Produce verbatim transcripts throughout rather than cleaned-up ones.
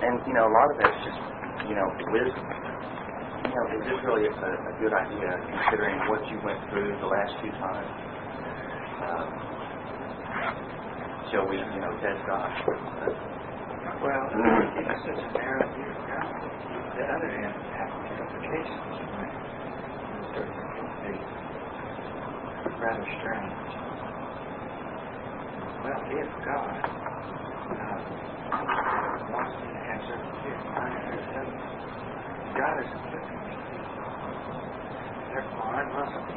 and you know, a lot of that's just, you know, wisdom. You know, is this really a, a good idea, considering what you went through the last two times? Um, shall we, you know, test God? Well, it's such a narrow view of God. The other end has implications. It's rather strange. Well, if God uh, wants me to have certain gifts, I have certain. God is afflicting me. Therefore, I must be.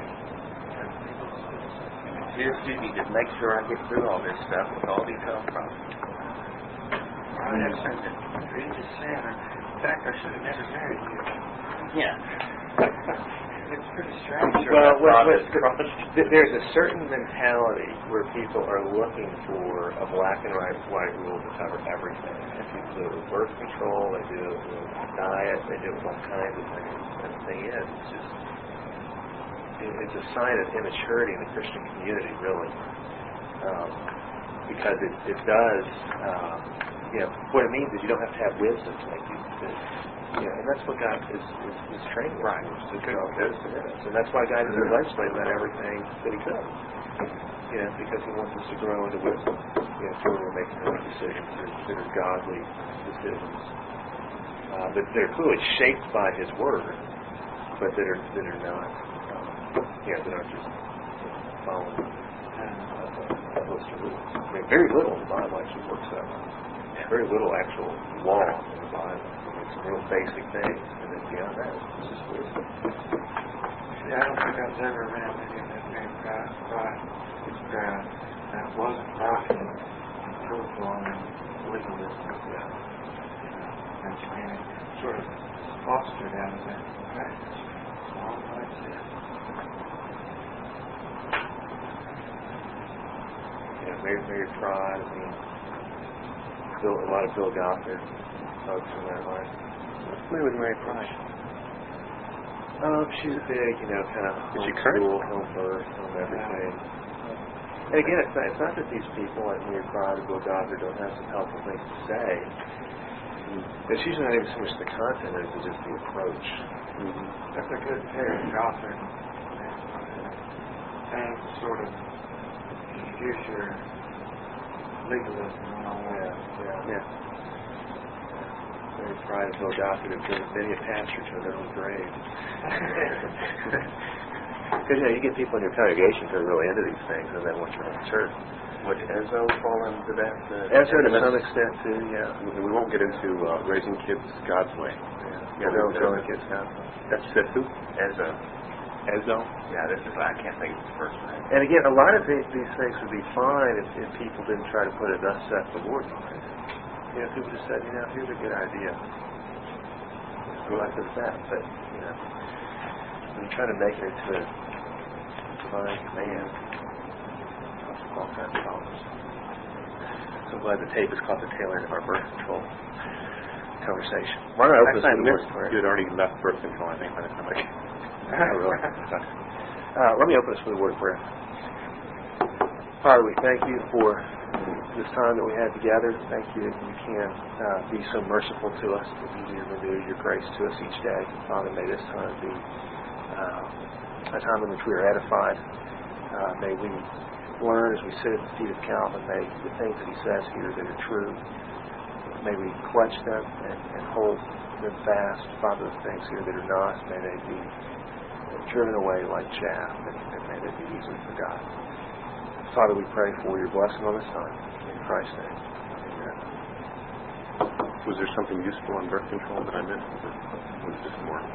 Dear Susie, just make sure I get through all this stuff with all these health problems. I have such a egregious sin. In fact, I should have never married you. Yeah. It's pretty strange. Well, well, well there's a certain mentality where people are looking for a black and white, white rule to cover everything. And people do it with birth control, they do it with diet, they do it with all kinds of things. And the thing is, it's just, it's a sign of immaturity in the Christian community, really. Um, because it, it does, um, you know, what it means is you don't have to have wisdom to make you to, yeah, and that's what God is, is, is training right. us to do. And that's why God doesn't legislate about everything that He could. You know, because He wants us to grow into wisdom. You know, so we're making those decisions that are, that are godly decisions. Uh, that they're clearly shaped by His Word, but that are that are not, um, yeah, that aren't just following uh, a list of rules. I mean, very little in the Bible actually works that way. Very little actual law in the Bible. Some real basic things, and then beyond that, it's just wisdom. See, I don't think I was ever around any of that very proud, pride, proud, that wasn't rocking and full-blown legalism. Yeah. That's really sort of fostered out of that practice. All like this. Yeah, Mary, Mary Pride, I mean, Bill, a lot of Bill Gothard folks in that line. Where was Mary Pride? Um, she's a big, you know, kind of Is she current? school, home birth, home everything. And again, it's not, it's not that these people like Mary Pride or Bill Gothard don't have some helpful things to say. It's usually not even so much the content as it's just the approach. Mm-hmm. That's a good pair, Gothard. And sort of, here's your legalism and all that. Yeah, yeah. Mary Pride and Bill Gothard have driven many a pastor to their own grave. Because, you know, you get people in your congregation who are really into these things, and then once you're in church. Would Ezo fall into that? Uh, Ezo to some extent, too, yeah. We won't get into uh, raising kids God's way. Yeah, they'll throw kids God's way. That's, that's who? Ezo. Ezo? Yeah, this is, I can't think of his first name. And again, a lot of these, these things would be fine if, if people didn't try to put it, thus saith the Lord behind it. You know, people just said, you know, here's a good idea. Go like this, that. But, you know, when you try to make it into a divine command, all kinds of problems. So glad the tape is caught the tail end of our birth control conversation. Why don't I open this with the Lord's Prayer? You had already left birth control, I think, by the time I came. Oh, really? Uh, let me open this with a word of prayer. Father, we thank you for this time that we had together. Thank you that you can uh, be so merciful to us, that you renew your grace to us each day. Father, may this time be uh, a time in which we are edified. Uh, may we learn as we sit at the feet of Calvin. May the things that he says here that are true, may we clutch them and, and hold them fast. Father, the things here that are not, may they be driven away like chaff, and, and may they be easily forgotten. Father, we pray for your blessing on this time. In Christ's name. Amen. Was there something useful on birth control that I missed? Or was it just more?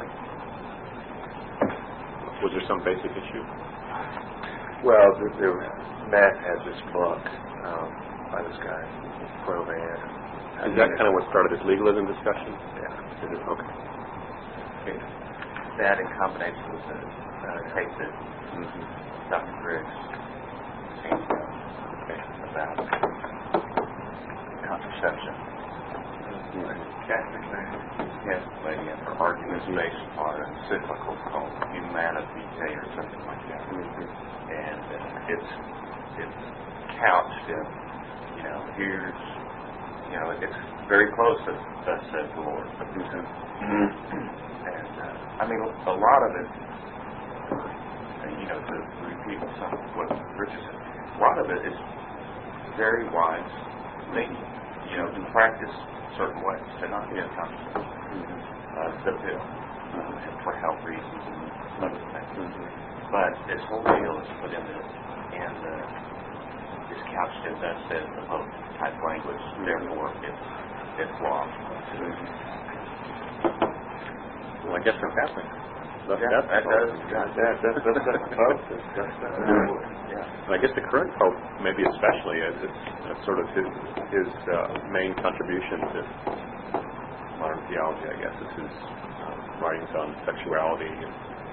Was there some basic issue? Well, the, the, Matt has this book um, by this guy, Provan. Is that kind of what started this legalism discussion? Yeah. Is it? Okay. Okay. That in combination with the uh, tape that mm-hmm. Doctor Griggs changed okay. about contraception. Mm-hmm. Catholic lady. Catholic lady and her arguments mm-hmm. based on a encyclical called Humanity Day or something like that. Mm-hmm. And uh, it's it's couched in, you know, here's, you know, it's very close to thus said the Lord. Mm-hmm. And uh, I mean, a lot of it, and, you know, to repeat some of what Richard said, a lot of it is very wise thinking. You know, to practice certain ways, to not get comfortable. Uh, the pill, uh, for health reasons and other things. Mm-hmm. But this whole deal is put in this, and uh, is couched in that said the book type language. Therefore, it's it's lost. Mm-hmm. Well, I guess that's happening. That's, Yeah, that's that does. That, that, that's, that's the Pope. That's, that's the Yeah. And I guess the current Pope, maybe especially, as it's uh, sort of his his uh, main contribution to modern theology, I guess, is his uh, writings on sexuality, and,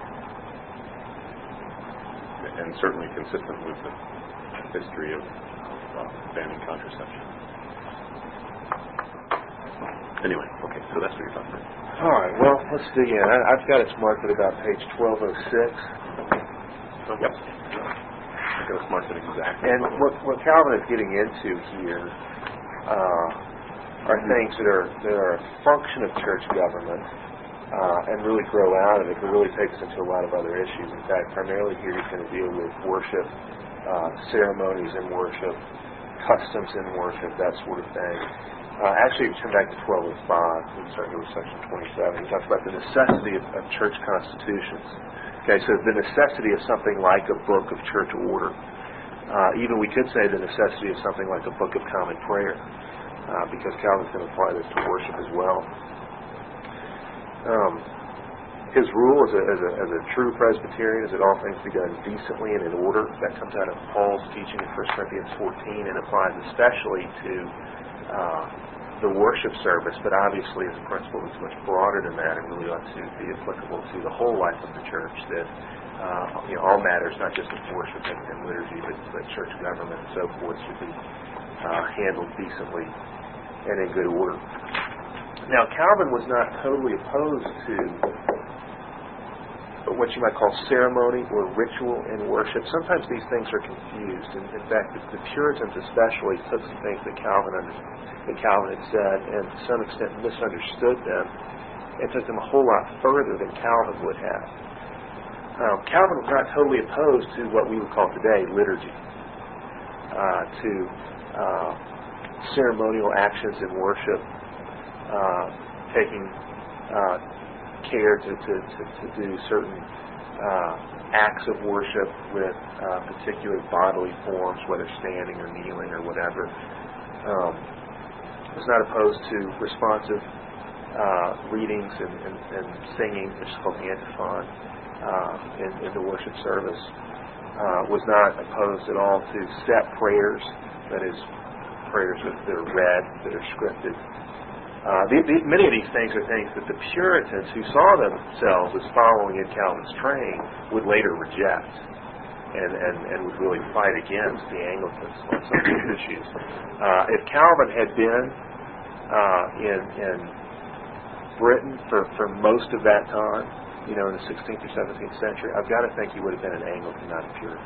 and certainly consistent with the history of uh, banning contraception. Anyway, okay, so that's what you're talking about. All right, well, let's dig in. I, I've got it marked at about page twelve oh six. So, yep. I got to mark it exactly. And what, what Calvin is getting into here uh, are things that are that are a function of church government uh, and really grow out of it. It really takes us into a lot of other issues. In fact, primarily here he's going to deal with worship, uh, ceremonies in worship, customs in worship, that sort of thing. Uh, actually, if you come back to twelve oh five, we start here with section twenty-seven. He talks about the necessity of, of church constitutions. Okay, so the necessity of something like a book of church order. Uh, even we could say the necessity of something like a book of common prayer, uh, because Calvin's going to apply this to worship as well. Um, his rule as a, as, a, as a true Presbyterian is that all things be done decently and in order. That comes out of Paul's teaching in First Corinthians fourteen and applies especially to uh, the worship service, but obviously as a principle that's much broader than that and really ought to be applicable to the whole life of the church, that uh, you know, all matters, not just of worship and, and liturgy, but, but church government and so forth should be uh, handled decently and in good order. Now, Calvin was not totally opposed to what you might call ceremony or ritual in worship. Sometimes these things are confused. In, in fact, the, the Puritans especially took some things that Calvin understood, that Calvin had said, and to some extent misunderstood them, and took them a whole lot further than Calvin would have. Um, Calvin was not totally opposed to what we would call today liturgy, uh, to uh, ceremonial actions in worship, uh, taking uh, care to, to, to, to do certain uh, acts of worship with uh, particular bodily forms, whether standing or kneeling or whatever. Um, was not opposed to responsive uh, readings and, and, and singing, which is called the antiphon, uh, in, in the worship service. Uh, was not opposed at all to set prayers, that is, prayers that are read, that are scripted. Uh, the, the, many of these things are things that the Puritans, who saw themselves as following in Calvin's train, would later reject. And, and, and would really fight against the Anglicans on some of these issues. Uh, if Calvin had been uh, in, in Britain for, for most of that time, you know, in the sixteenth or seventeenth century, I've got to think he would have been an Anglican, not a Puritan.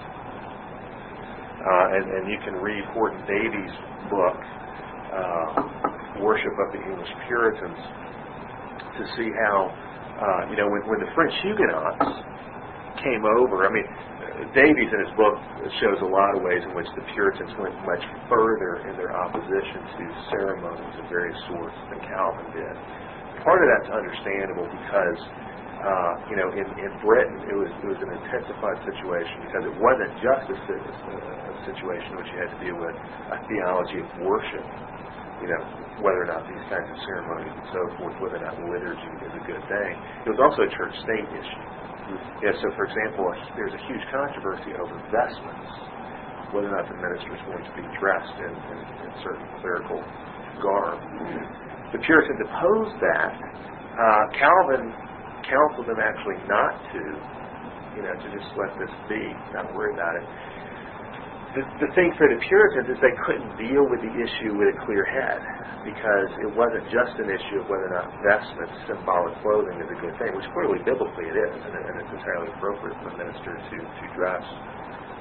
Uh, and, and you can read Horton Davies' book, uh, Worship of the English Puritans, to see how, uh, you know, when, when the French Huguenots came over, I mean, Davies in his book shows a lot of ways in which the Puritans went much further in their opposition to ceremonies of various sorts than Calvin did. Part of that's understandable because, uh, you know, in, in Britain it was it was an intensified situation because it wasn't just a, a situation in which you had to deal with a theology of worship, you know, whether or not these kinds of ceremonies and so forth, whether or not liturgy is a good thing. It was also a church-state issue. Yeah, so for example, there's a huge controversy over vestments, whether or not the minister is going to be dressed in, in, in certain clerical garb. The Puritans opposed that. Uh, Calvin counseled them actually not to, you know, to just let this be, not worry about it. The, the thing for the Puritans is they couldn't deal with the issue with a clear head because it wasn't just an issue of whether or not vestments, symbolic clothing, is a good thing, which clearly biblically it is, and, and it's entirely appropriate for a minister to, to dress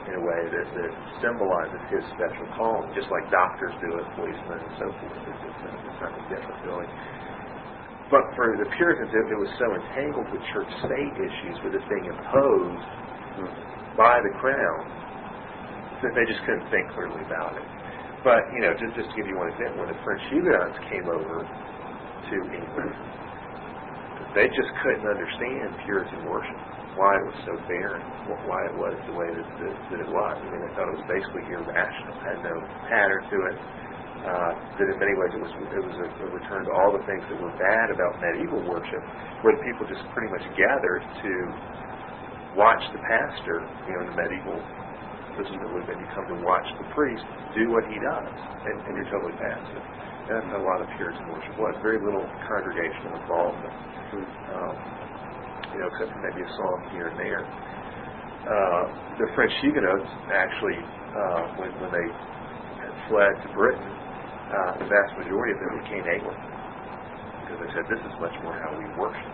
in a way that, that symbolizes his special calling, just like doctors do it, policemen and so forth. It's, it's, it's something different, really. But for the Puritans, it, it was so entangled with church-state issues, with this being imposed by the crown, that they just couldn't think clearly about it. But, you know, just, just to give you one example, when the French Huguenots came over to England, they just couldn't understand Puritan worship, why it was so barren, why it was the way that, that, that it was. I mean, they thought it was basically irrational, had no pattern to it, uh, that in many ways it was it was a, a return to all the things that were bad about medieval worship, where the people just pretty much gathered to watch the pastor, you know, in the medieval system that would have been, you come to watch the priest do what he does, and, and you're totally passive. And that's how a lot of Puritan worship was, very little congregational involvement. Um, you know, except for maybe a song here and there. Uh, the French Huguenots actually, uh, when, when they had fled to Britain, uh, the vast majority of them became Anglican, because they said, this is much more how we worship.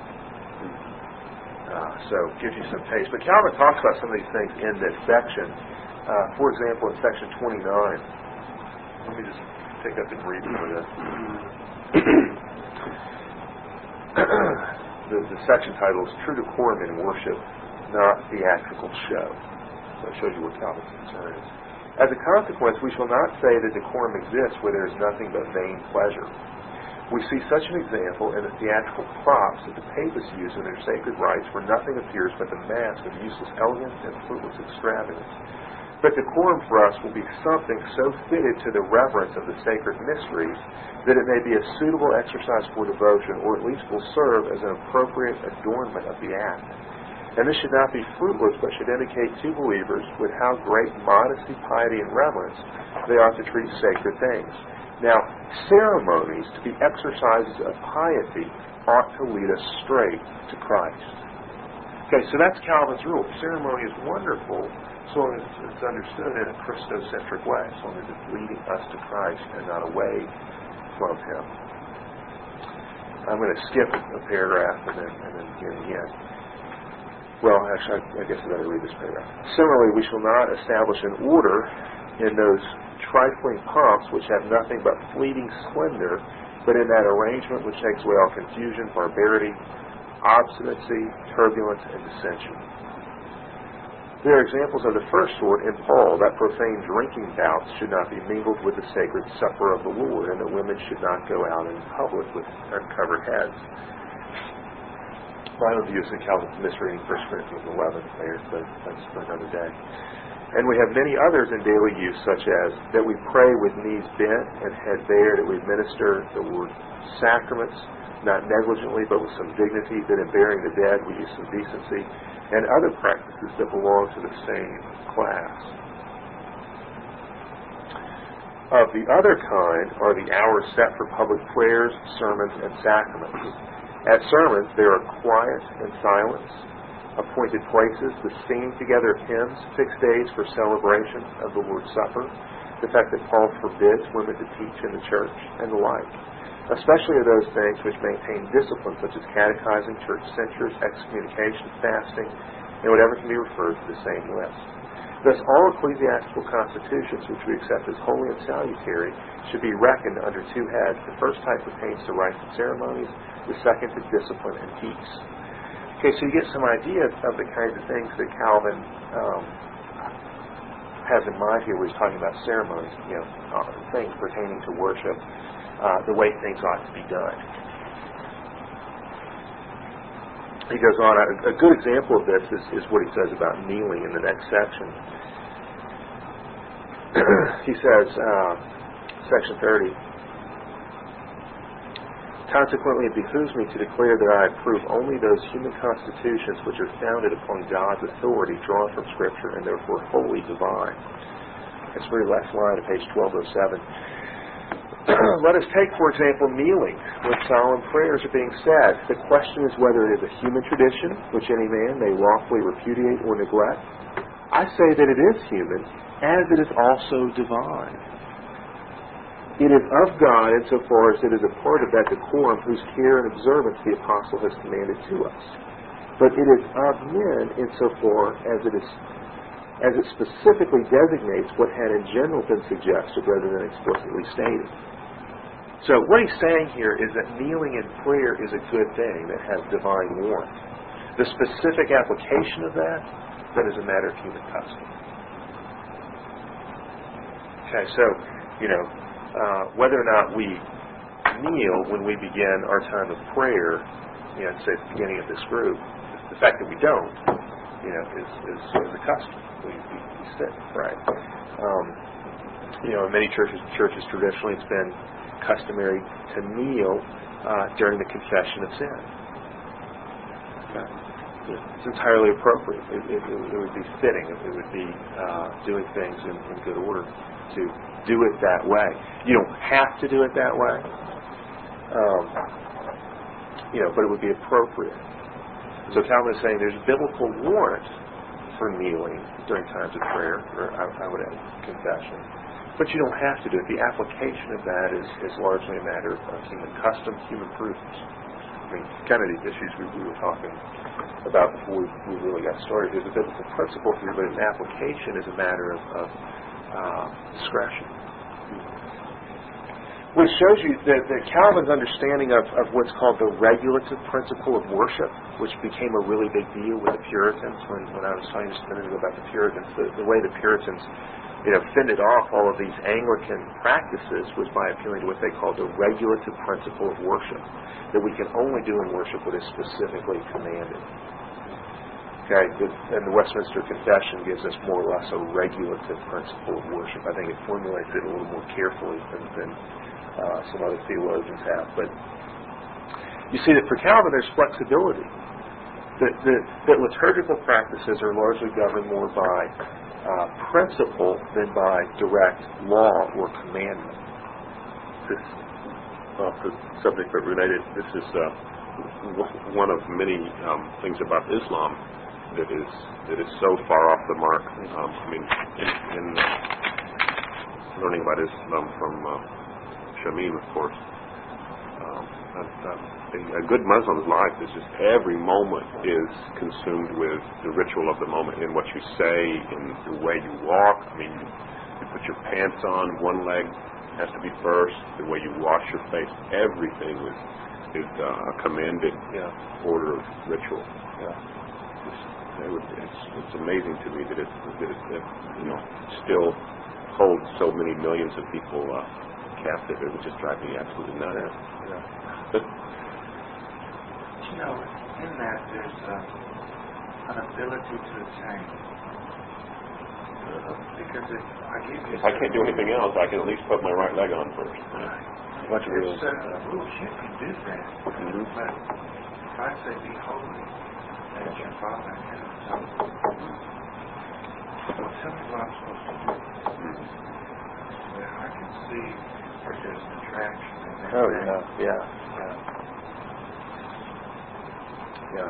Uh, so it gives you some taste. But Calvin talks about some of these things in this section. Uh, for example, in section twenty-nine, let me just take up and read some of this. The, the section title is True Decorum in Worship, Not Theatrical Show. So it shows you what Calvin's concern is. As a consequence, we shall not say that decorum exists where there is nothing but vain pleasure. We see such an example in the theatrical props that the papists use in their sacred rites, where nothing appears but the mask of useless elegance and fruitless extravagance. But decorum for us will be something so fitted to the reverence of the sacred mysteries that it may be a suitable exercise for devotion, or at least will serve as an appropriate adornment of the act. And this should not be fruitless, but should indicate to believers with how great modesty, piety, and reverence they ought to treat sacred things. Now, ceremonies, to be exercises of piety, ought to lead us straight to Christ. Okay, so that's Calvin's rule. Ceremony is wonderful so long as it's understood in a Christocentric way, so long as it's leading us to Christ and not away from Him. I'm going to skip a paragraph and then, and then begin again. Well, actually, I, I guess I better read this paragraph. Similarly, we shall not establish an order in those trifling pomps which have nothing but fleeting splendor, but in that arrangement which takes away all confusion, barbarity, obstinacy, turbulence, and dissension. There are examples of the first sort in Paul, that profane drinking bouts should not be mingled with the sacred supper of the Lord, and that women should not go out in public with uncovered heads. My own views in Calvin's misreading First Corinthians eleven there, but that's for another day. And we have many others in daily use, such as that we pray with knees bent and head bared, that we administer the word sacraments, not negligently, but with some dignity, that in burying the dead we use some decency, and other practices that belong to the same class. Of the other kind are the hours set for public prayers, sermons, and sacraments. At sermons, there are quiet and silence, appointed places, the singing together of hymns, fixed days for celebration of the Lord's Supper, the fact that Paul forbids women to teach in the church, and the like. Especially of those things which maintain discipline, such as catechizing, church censures, excommunication, fasting, and whatever can be referred to the same list. Thus, all ecclesiastical constitutions which we accept as holy and salutary should be reckoned under two heads. The first type pertains to rites and ceremonies, the second to discipline and peace. Okay, so you get some ideas of the kinds of things that Calvin um, has in mind here when he's talking about ceremonies, you know, uh, things pertaining to worship. Uh, the way things ought to be done. He goes on, a, a good example of this is, is what he says about kneeling in the next section. He says, uh, section thirty, consequently it behooves me to declare that I approve only those human constitutions which are founded upon God's authority, drawn from Scripture, and therefore wholly divine. That's the very last line of page twelve oh seven. Let us take, for example, kneeling when solemn prayers are being said. The question is whether it is a human tradition, which any man may lawfully repudiate or neglect. I say that it is human, as it is also divine. It is of God insofar as it is a part of that decorum whose care and observance the apostle has commanded to us. But it is of men insofar as it is as it specifically designates what had in general been suggested rather than explicitly stated. So what he's saying here is that kneeling in prayer is a good thing that has divine warrant. The specific application of that, that is a matter of human custom. Okay, so, you know, uh, whether or not we kneel when we begin our time of prayer, you know, say at the beginning of this group, the fact that we don't, you know, is, is sort of the custom. We, we, we sit, right? Um, you know, in many churches, churches traditionally it's been customary to kneel uh, during the confession of sin. Okay. It's entirely appropriate. It, it, it would be fitting. It would be uh, doing things in, in good order to do it that way. You don't have to do it that way, um, you know, but it would be appropriate. So Calvin is saying there's biblical warrant for kneeling during times of prayer, or I, I would add confession. But you don't have to do it. The application of that is, is largely a matter of human custom, human prudence. I mean, kind of the issues we, we were talking about before we, we really got started. There's a biblical principle here, but its application is a matter of, of uh, discretion. Which shows you that, that Calvin's understanding of, of what's called the regulative principle of worship, which became a really big deal with the Puritans when, when I was talking just a minute ago about the Puritans, the, the way the Puritans you know, fended off all of these Anglican practices was by appealing to what they called the regulative principle of worship, that we can only do in worship what is specifically commanded. Okay, and the Westminster Confession gives us more or less a regulative principle of worship. I think it formulates it a little more carefully than, than uh, some other theologians have. But you see that for Calvin there's flexibility. That, that, that liturgical practices are largely governed more by Uh, principle than by direct law or commandment. This, off the subject but related, this is uh, w- one of many um, things about Islam that is that is so far off the mark. Um, I mean, in, in uh, learning about Islam from uh, Shamim, of course, um, uh, uh, a good Muslim's life is just every moment is consumed with the ritual of the moment, in what you say, in the way you walk. I mean, you, you put your pants on, one leg has to be first, the way you wash your face, everything is, is uh, a commanded yeah. order of ritual. Yeah. It's, it would, it's, it's amazing to me that it, that it that, you know, still holds so many millions of people uh, captive. It would just drive me absolutely nuts. Yeah. Yeah. But you know, in that there's uh, an ability to attain. Uh, because if I give you... if I can't do anything else, I can at least put my right leg on first. Right. Bunch of rules. There's uh, rules. You can do that. Mm-hmm. But if I say be holy, as your Father in heaven, so, well, tell me what I'm supposed to do. Mm-hmm. Well, I can see where there's an attraction in that. Oh, yeah. Yeah. Yeah. Yeah.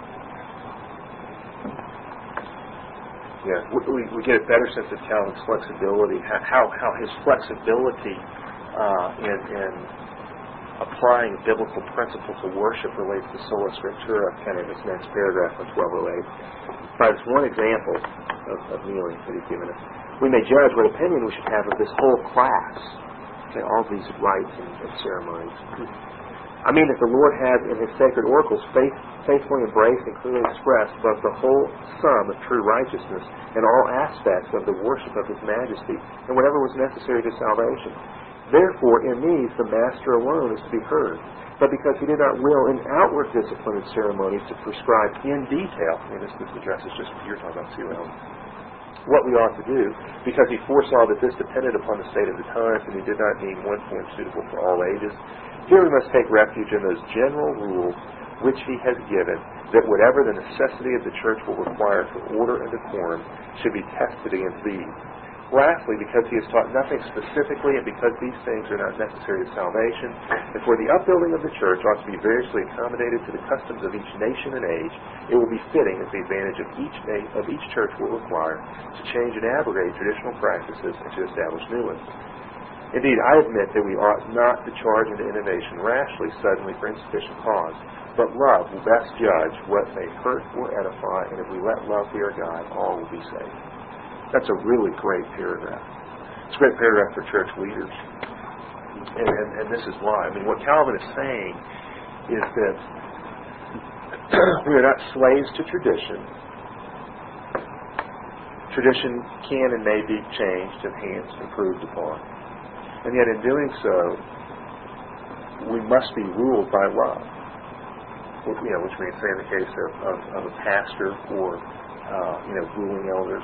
Yeah. We, we, we get a better sense of Calvin's flexibility, how how his flexibility uh, in, in applying biblical principle to worship relates to sola scriptura, kind of this next paragraph on twelve oh eight. By this one example of, of kneeling that he's given us, we may judge what opinion we should have of this whole class. Okay, all these rites and, and ceremonies. I mean that the Lord has in His sacred oracles faith, faithfully embraced and clearly expressed both the whole sum of true righteousness and all aspects of the worship of His majesty and whatever was necessary to salvation. Therefore, in these the Master alone is to be heard. But because He did not will in outward discipline and ceremonies to prescribe in detail, I mean this, this addresses just what you're talking about too, Ellen, what we ought to do, because He foresaw that this depended upon the state of the times, and He did not deem one form suitable for all ages. Here we must take refuge in those general rules which He has given, that whatever the necessity of the church will require for order and decorum should be tested against these. Lastly, because He has taught nothing specifically, and because these things are not necessary to salvation, and for the upbuilding of the church ought to be variously accommodated to the customs of each nation and age, it will be fitting, as the advantage of each na- of each church will require, to change and abrogate traditional practices and to establish new ones. Indeed, I admit that we ought not to charge into innovation rashly, suddenly, for insufficient cause, but love will best judge what may hurt or edify, and if we let love be our guide, all will be saved. That's a really great paragraph. It's a great paragraph for church leaders. And, and, and this is why. I mean, what Calvin is saying is that we are not slaves to tradition. Tradition can and may be changed, enhanced, improved upon. And yet in doing so, we must be ruled by love. You know, which means, say, in the case of, of, of a pastor or, uh, you know, ruling elders,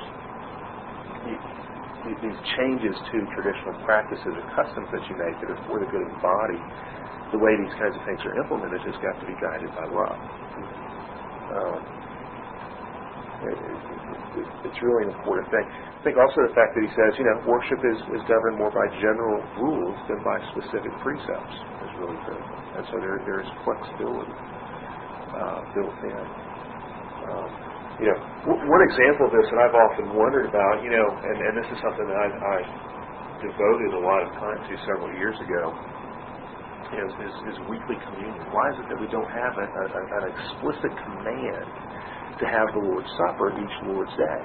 these changes to traditional practices or customs that you make that are for the good of the body, the way these kinds of things are implemented just got to be guided by love. Um, it, it, it's really an important thing. I think also the fact that he says, you know, worship is, is governed more by general rules than by specific precepts is really critical. And so there there is flexibility uh, built in. Um, You know, w- one example of this that I've often wondered about, you know, and, and this is something that I, I devoted a lot of time to several years ago, is, is, is weekly communion. Why is it that we don't have a, a, an explicit command to have the Lord's Supper each Lord's Day?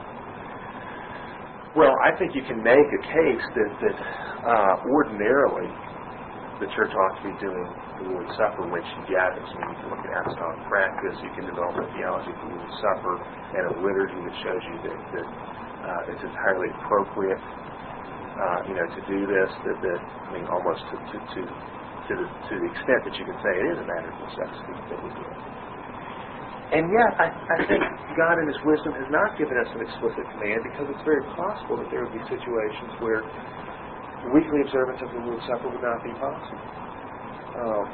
Well, I think you can make a case that, that uh, ordinarily the church ought to be doing the Lord's Supper when she gathers. I mean, you can look at apostolic practice, you can develop a theology of the Lord's Supper and a liturgy that shows you that, that uh, it's entirely appropriate, uh, you know, to do this, that, that I mean, almost to, to, to, to, the, to the extent that you can say it is a matter of necessity that we do it. And yet, I, I think God in His wisdom has not given us an explicit command because it's very possible that there would be situations where weekly observance of the Lord's Supper would not be possible. Um,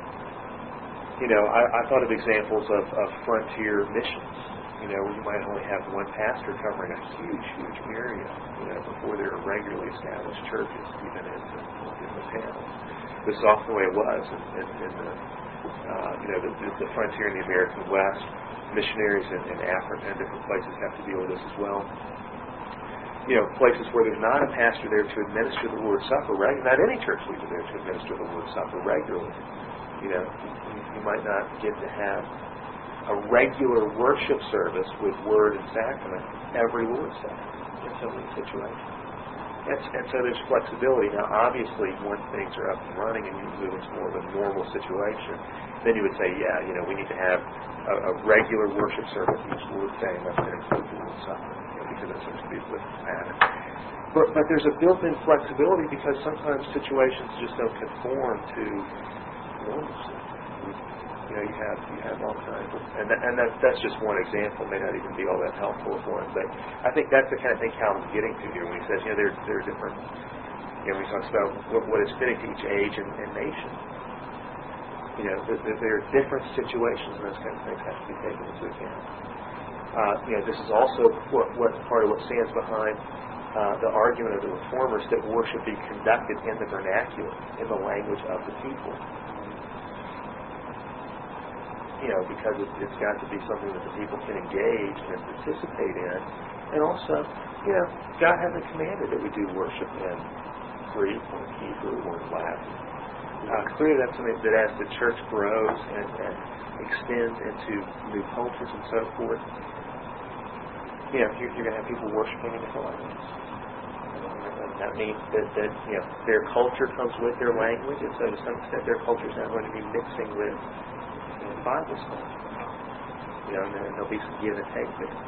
you know, I, I thought of examples of, of frontier missions, you know, where you might only have one pastor covering a huge, huge area, you know, before there are regularly established churches, even in the, in the towns. This is often the way it was in, in, in the, uh, you know, the, the frontier in the American West. Missionaries in, in Africa and different places have to deal with this as well. You know, places where there's not a pastor there to administer the Lord's Supper, right? Not any church leader there to administer the Lord's Supper regularly. You know, you, you might not get to have a regular worship service with word and sacrament every Lord's Day in some of these situations. And, and so there's flexibility. Now, obviously, once things are up and running and you move into more of a normal situation, then you would say, yeah, you know, we need to have a, a regular worship service each Lord's Day, and that's going to include the Lord's Supper. Because that seems to be the pattern. But, but there's a built-in flexibility because sometimes situations just don't conform to normalcy. You know, you have you have all kinds of, and that, and that, that's just one example. May not even be all that helpful as one, but I think that's the kind of thing Calvin's getting to here when he says, you know, there there are different. You know, when he talks about what, what is fitting to each age and, and nation. You know, there, there are different situations, and those kind of things have to be taken into account. Uh, you know, this is also what, what part of what stands behind uh, the argument of the Reformers that worship be conducted in the vernacular, in the language of the people. You know, because it, it's got to be something that the people can engage and participate in. And also, you know, God hasn't commanded that we do worship in Greek or Hebrew or Latin. Uh, clearly that's something that as the church grows and, and extends into new cultures and so forth, you know, you're, you're going to have people worshiping in different languages. And that means that, that, you know, their culture comes with their language, and so to some extent their culture is now going to be mixing with, you know, the Bible's culture. You know, and there'll be some give and take there.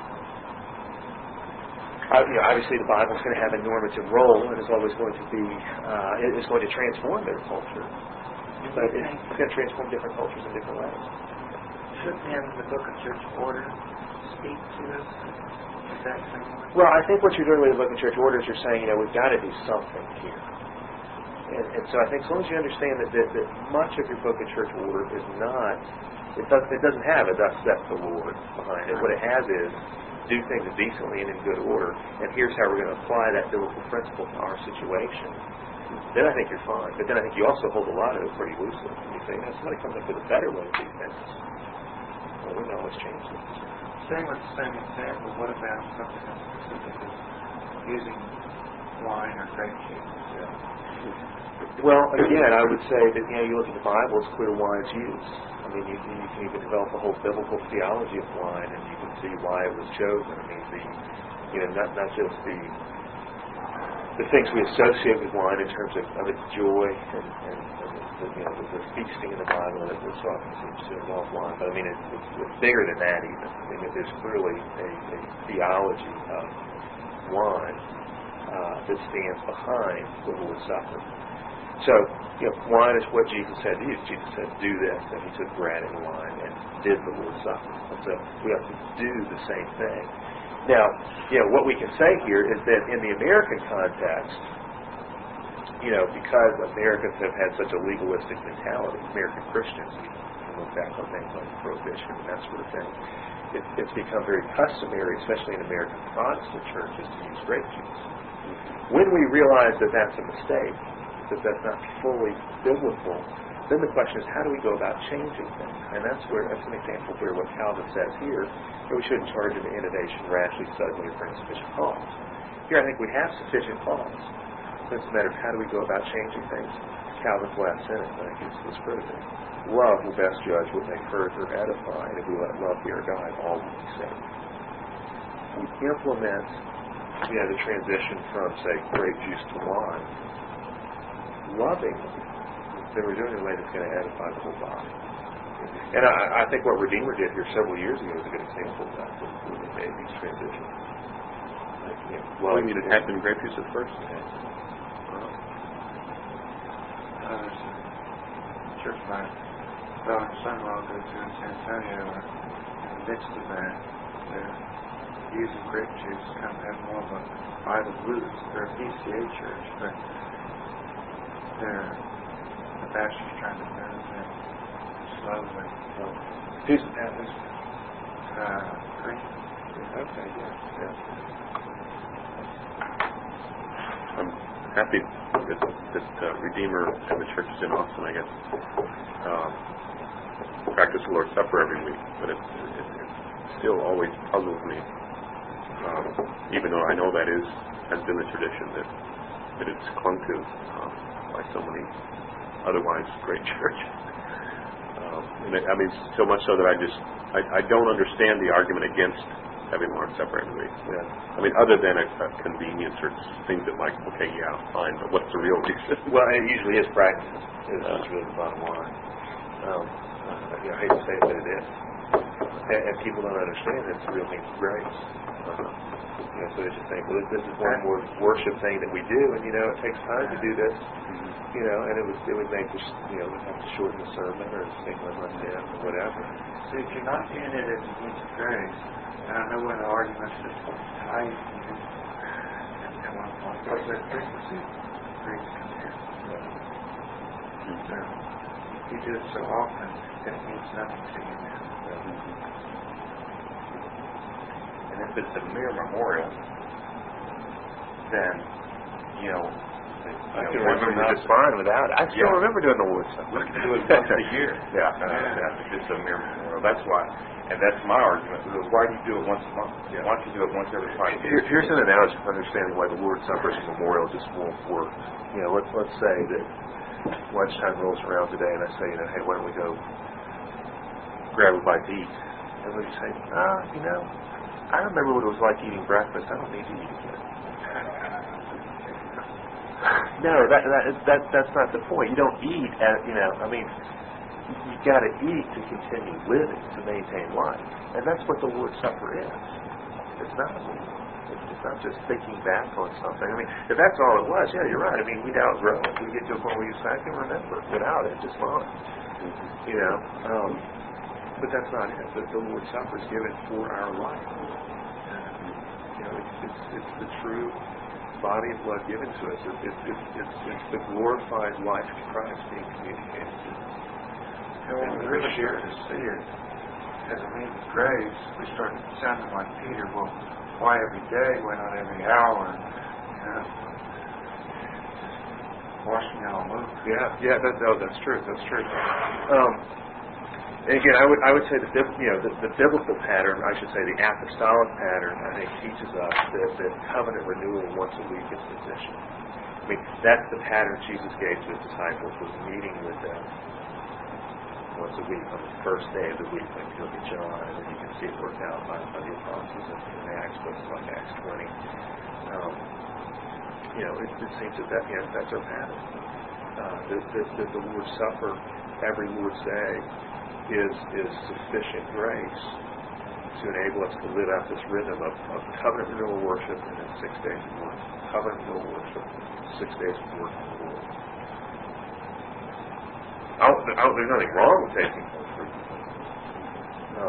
Uh, you know, obviously the Bible's going to have a normative role and is always going to be, uh, it is going to transform their culture. But it's, it's going to transform different cultures in different ways. Should then the Book of Church Order speak to us? Well, I think what you're doing with the Book of Church Orders, you're saying, you know, we've got to do something here. And, and so I think as long as you understand that, that, that much of your Book of Church Order is not, it, does, it doesn't have a thus saith the Lord behind it. What it has is, do things decently and in good order, and here's how we're going to apply that biblical principle to our situation. Then I think you're fine. But then I think you also hold a lot of it pretty loosely. And you say, you know, somebody comes up with a better way to do things. Well, we know what's changed this. Same with the same example, what about something as specific as using wine or grape juice? Yeah. Well, again, I would say that, you know, you look at the Bible, it's clear why it's used. I mean, you, you can even develop a whole biblical theology of wine, and you can see why it was chosen. I mean, the You know, not not just the the things we associate with wine in terms of, of its joy and, and, and the, you know, the, the feasting in the Bible that so often seems to involve wine. But I mean, it, it's, it's bigger than that even. I mean, there's clearly a, a theology of wine uh, that stands behind the Lord's Supper. So, you know, wine is what Jesus said to use. Jesus said, do this, and he took bread and wine and did the Lord's Supper. And so we have to do the same thing. Now, you know, what we can say here is that in the American context, you know, because Americans have had such a legalistic mentality, American Christians, you can look back on things like prohibition and that sort of thing, it, it's become very customary, especially in American Protestant churches, to use grape juice. When we realize that that's a mistake, that that's not fully biblical, then the question is, how do we go about changing things? And that's where that's an example where what Calvin says here, that we shouldn't charge an innovation rashly, suddenly, or for insufficient cause. Here I think we have sufficient cause. So it's a matter of how do we go about changing things. Calvin's last sentence, I think, is, is critical. Love will best judge what may hurt or edify, and if we let love be our guide, all will be saved. We implement, you know, the transition from, say, grape juice to wine, loving then we're doing it in a way that's going to edify the whole body. And I, I think what Redeemer did here several years ago is a good example of that, when they made these transitions. Like, you know, well, you mean it had been grape juice at first? Uh, there's a church my daughter and son-in-law go to in San Antonio, and in the midst of that, they're using grape juice, kind of have more of a Bible blues. They're a P C A church, but they're the pastor's trying to move them slowly. So, who's the pastor? Uh, Green. Okay, yeah. yeah. I'm happy that, that uh, Redeemer and the churches in Austin, I guess, um, practice the Lord's Supper every week, but it, it, it still always puzzles me, um, even though I know that is has been the tradition that that it's clung to um, by so many otherwise great churches. Um, and it, I mean, so much so that I just I, I don't understand the argument against having Lord's Supper every week. Yeah. I mean, other than a, a convenience or things that like, okay, yeah, fine, but what's the real reason? Well, it usually is practice. It's uh, really the bottom line. Um, I hate to say it, but it is. And, and people don't understand that it's the real means of grace. Uh, you know, so they just think, well, this is one more worship thing that we do, and you know, it takes time to do this. You know, and it was it would make us, you know, we'd have to shorten the sermon or sing one month in or whatever. So if you're not doing it as a means of grace, and I know one of the arguments that I used to use at one point was that Christmas is grace content. So you do it so often that it means nothing to you now. And if it's a mere memorial, then, you know, I can remember just fine without it. I still yeah. remember doing the Lord's Supper. We can do it once a year. Yeah. Uh, yeah. It's just a mere memorial. That's why. And that's my argument. Because why do you do it once a month? Yeah. Why don't you do it once every five Here, years? here's an analogy for understanding why the Lord's Supper as a memorial just won't work. You know, let's, let's say that lunchtime rolls around today and I say, you know, hey, why don't we go grab a bite to eat? And we say, ah, you know, I remember what it was like eating breakfast. I don't need to eat again. No, that, that that that's not the point. You don't eat at, you know, I mean, you got to eat to continue living, to maintain life. And that's what the Lord's Supper is. It's not a meal. It's not just thinking back on something. I mean, if that's all it was, yeah, you're right. I mean, we'd outgrow it. We get to a point where you say, I can remember without it, just fine. You know, um, but that's not it. The, the Lord's Supper is given for our life. You know, it's, it's, it's the true body and blood given to us. It's, it's, it's, it's, it's the glorified life of Christ being communicated to us. And when we really share to see it as a means of grace, we start sounding like Peter. Well, why every day? Why not every hour? You know, washing it all over. Yeah, yeah, that, no, that's true. That's true. Um, and again, I would I would say the you know the, the biblical pattern, I should say the apostolic pattern, I think teaches us that, that covenant renewal once a week is sufficient. I mean, that's the pattern Jesus gave to his disciples, was meeting with them once once a week on the first day of the week, like you look at John, and then you can see it worked out by, by the apostles in, in Acts, places like Acts twenty. Um, you know, it, it seems that, that you know, that's our pattern. Uh, that, that, that the Lord's Supper, every Lord's Day, is is sufficient grace to enable us to live out this rhythm of, of covenant renewal worship and then six days of work. Covenant renewal worship, six days of work in the Lord. I don't, I don't, there's nothing wrong with taking those fruit. No.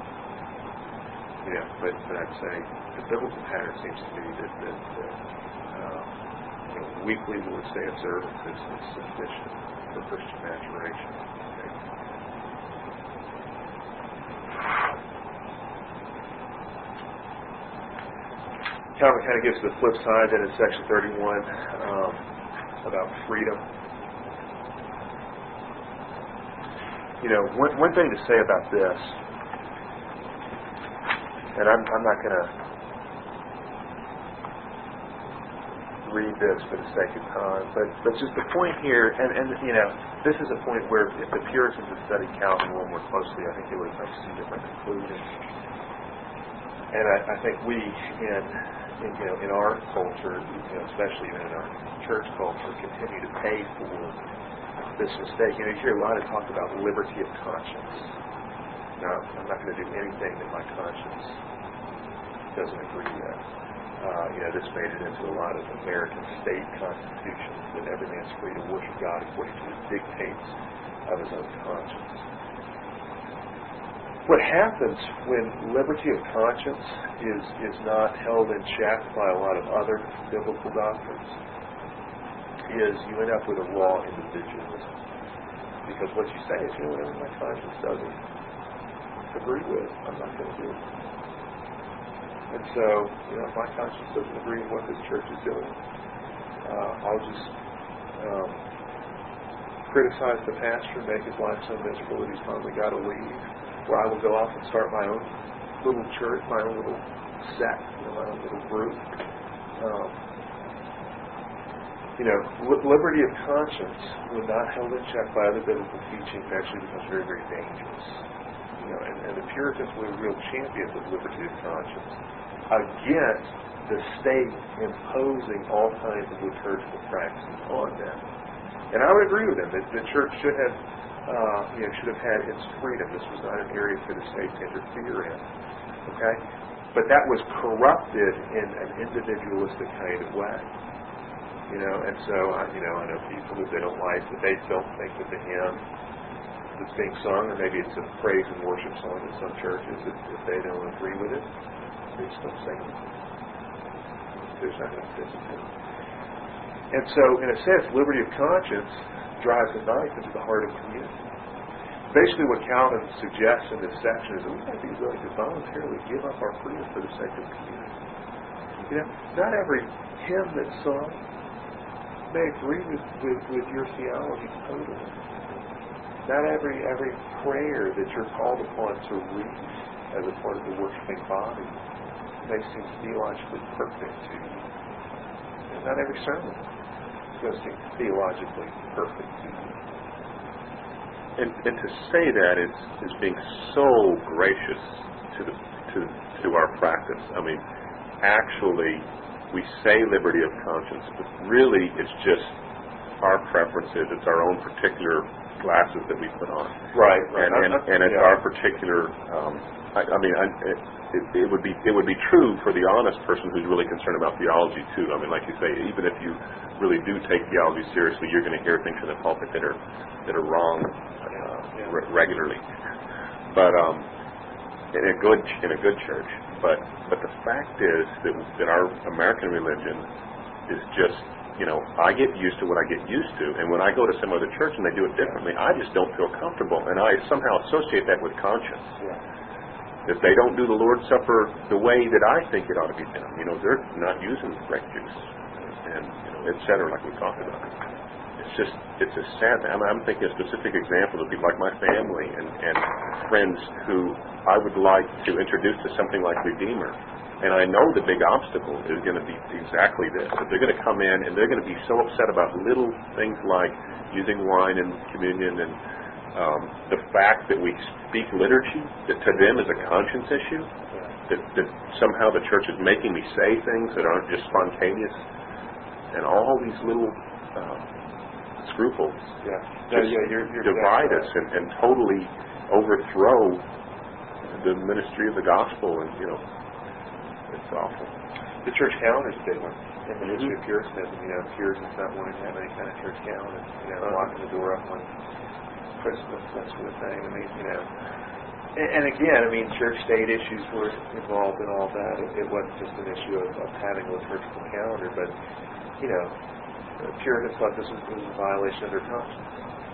Yeah, but, but I'd say the biblical pattern seems to be that, that, that uh, you know, weekly Lord's Day observance is, is sufficient for Christian maturation. Okay. Calvin kind of gives the flip side then in section thirty-one um, about freedom. You know, one, one thing to say about this, and I'm, I'm not going to read this for the sake of time, but, but just the point here, and, and you know, this is a point where if the Puritans had studied Calvin a little more closely, I think they would have come to see different conclusions. And I, I think we, in, in you know, in our culture, you know, especially in our church culture, continue to pay for this mistake. You know, you hear a lot of talk about liberty of conscience. No, I'm not going to do anything that my conscience doesn't agree with. Uh, you know, this made it into a lot of American state constitutions that every man's free to worship God according to the dictates of his own conscience. What happens when liberty of conscience is, is not held in check by a lot of other biblical doctrines is you end up with a raw individualism. Because what you say is, you know, whatever my conscience doesn't agree with, I'm not going to do it. And so, you know, if my conscience doesn't agree with what this church is doing, uh, I'll just um, criticize the pastor, make his life so miserable that he's finally got to leave. Or I will go off and start my own little church, my own little sect, you know, my own little group. Um, you know, li- liberty of conscience, when not held in check by other biblical teachings, actually becomes very, very dangerous. You know, and, and the Puritans were real champions of liberty of conscience against the state imposing all kinds of liturgical practices on them. And I would agree with them that the church should have, uh, you know, should have had its freedom. This was not an area for the state to interfere in. Okay, but that was corrupted in an individualistic kind of way. You know, and so, uh, you know, I know people that they don't like, that they don't think that the hymn that's being sung, or maybe it's a praise and worship song in some churches, if, if they don't agree with it, they just don't sing it. There's not enough discipline. And so, in a sense, liberty of conscience drives a knife into the heart of community. Basically, what Calvin suggests in this section is that we might be willing to voluntarily give up our freedom for the sake of the community. You know, not every hymn that's sung may agree with, with, with your theology totally. Not every every prayer that you're called upon to read as a part of the worshiping body may seem theologically perfect to you. And not every sermon is going to seem theologically perfect to you. And, and to say that is, is being so gracious to the to to our practice. I mean, actually, we say liberty of conscience, but really it's just our preferences. It's our own particular glasses that we put on. Right, right. And, and, and it's yeah. our particular. Um, I, I mean, I, it, it, it would be it would be true for the honest person who's really concerned about theology too. I mean, like you say, even if you really do take theology seriously, you're going to hear things in the pulpit that are that are wrong uh, yeah. re- regularly. But um, in a good in a good church. But but the fact is that that our American religion is just, you know, I get used to what I get used to, and when I go to some other church and they do it differently, I just don't feel comfortable, and I somehow associate that with conscience. Yeah. If they don't do the Lord's Supper the way that I think it ought to be done, you know, they're not using grape juice, and you know, et cetera, like we talked about. It's just, it's a sad thing. I mean, I'm thinking of specific examples of people like my family and, and friends who I would like to introduce to something like Redeemer. And I know the big obstacle is going to be exactly this. That they're going to come in and they're going to be so upset about little things like using wine in communion and um, the fact that we speak liturgy, that to them is a conscience issue, that, that somehow the church is making me say things that aren't just spontaneous, and all these little uh, scruples Yeah. No, just yeah, you're, you're divide exactly us and, and totally overthrow the ministry of the gospel, and you know, it's awful. The church calendar is a big one. In the history of Puritanism, you know, Puritans not wanting to have any kind of church calendar, you know, locking the door up on Christmas, that sort of thing. I mean, you know, and, and again, I mean, church-state issues were involved in all that. It, it wasn't just an issue of, of having a liturgical calendar, but, you know, the Puritans thought this was, was a violation of their conscience.